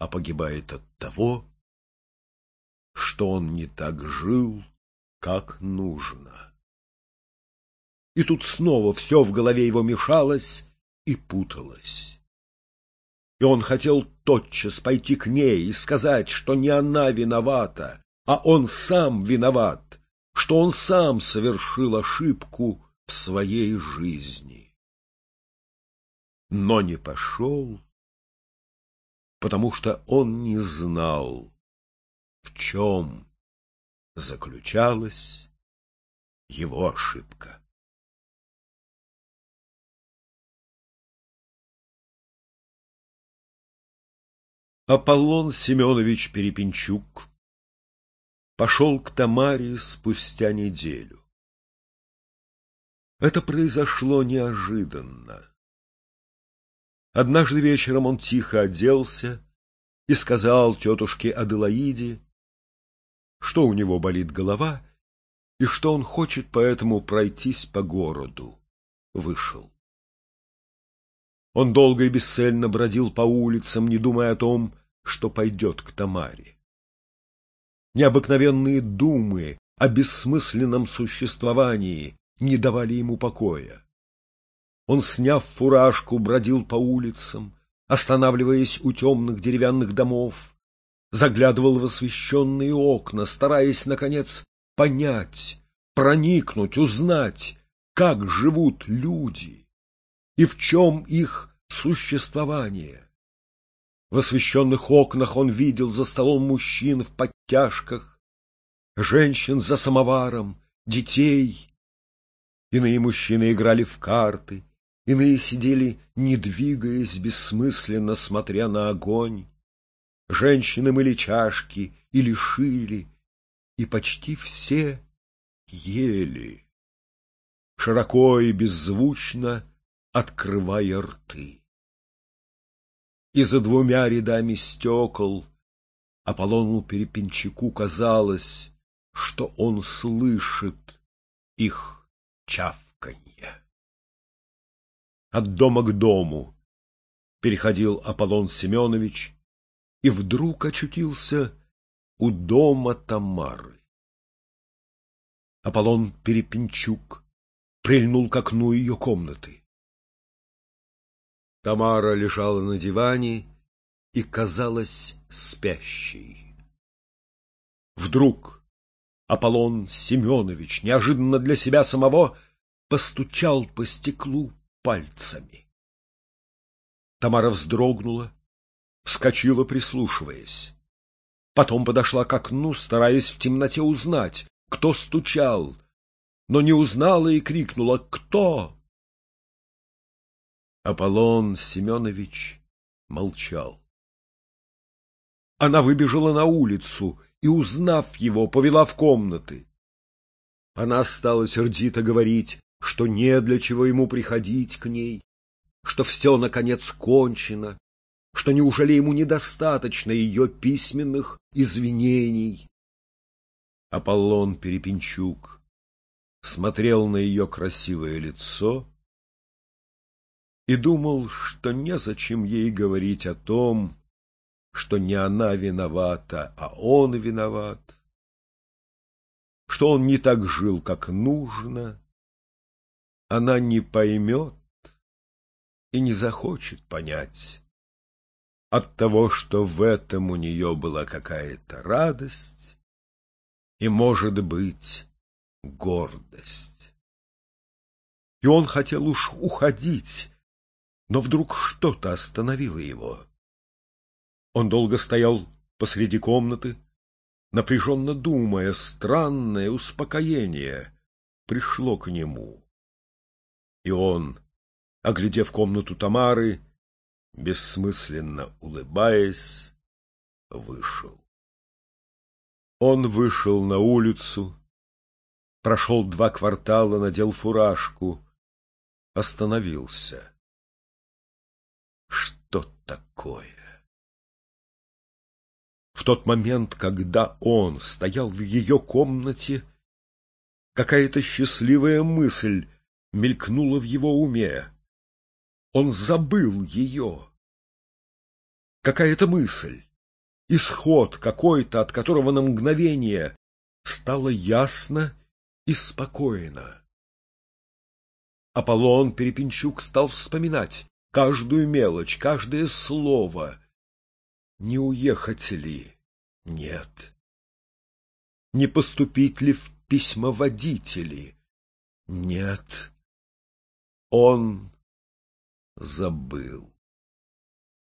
а погибает от того, что он не так жил, как нужно. И тут снова все в голове его мешалось и путалось. И он хотел тотчас пойти к ней и сказать, что не она виновата, а он сам виноват, что он сам совершил ошибку в своей жизни. Но не пошел, потому что он не знал, в чем заключалась его ошибка. Аполлон Семенович Перепинчук пошел к Тамаре спустя неделю. Это произошло неожиданно. Однажды вечером он тихо оделся и сказал тетушке Аделаиде, что у него болит голова и что он хочет поэтому пройтись по городу. Вышел. Он долго и бесцельно бродил по улицам, не думая о том, что пойдет к Тамаре. Необыкновенные думы о бессмысленном существовании не давали ему покоя. Он, сняв фуражку, бродил по улицам, останавливаясь у темных деревянных домов, заглядывал в освещенные окна, стараясь, наконец, понять, проникнуть, узнать, как живут люди и в чем их существование. В освещенных окнах он видел за столом мужчин в подтяжках, женщин за самоваром, детей. Иные мужчины играли в карты, иные сидели, не двигаясь, бессмысленно смотря на огонь. Женщины мыли чашки или шили, и почти все ели, широко и беззвучно открывая рты. И за двумя рядами стекол Аполлону Перепинчуку казалось, что он слышит их чавканье. От дома к дому переходил Аполлон Семенович и вдруг очутился у дома Тамары. Аполлон Перепинчук прильнул к окну ее комнаты. Тамара лежала на диване и казалась спящей. Вдруг Аполлон Семенович, неожиданно для себя самого, постучал по стеклу пальцами. Тамара вздрогнула, вскочила, прислушиваясь. Потом подошла к окну, стараясь в темноте узнать, кто стучал, но не узнала и крикнула: «Кто?». Аполлон Семенович молчал. Она выбежала на улицу и, узнав его, повела в комнаты. Она стала сердито говорить, что не для чего ему приходить к ней, что все, наконец, кончено, что неужели ему недостаточно ее письменных извинений. Аполлон Перепинчук смотрел на ее красивое лицо и думал, что незачем ей говорить о том, что не она виновата, а он виноват, что он не так жил, как нужно. Она не поймет и не захочет понять от того, что в этом у нее была какая-то радость и, может быть, гордость. И он хотел уж уходить, но вдруг что-то остановило его. Он долго стоял посреди комнаты, напряженно думая. Странное успокоение пришло к нему. И он, оглядев комнату Тамары, бессмысленно улыбаясь, вышел. Он вышел на улицу, прошел 2 квартала, надел фуражку, остановился. Что такое? В тот момент, когда он стоял в ее комнате, какая-то счастливая мысль мелькнула в его уме. Он забыл ее. Какая-то мысль, исход какой-то, от которого на мгновение стало ясно и спокойно. Аполлон Перепинчук стал вспоминать каждую мелочь, каждое слово. Не уехать ли? Нет. Не поступить ли в письмоводители? Нет. Он забыл.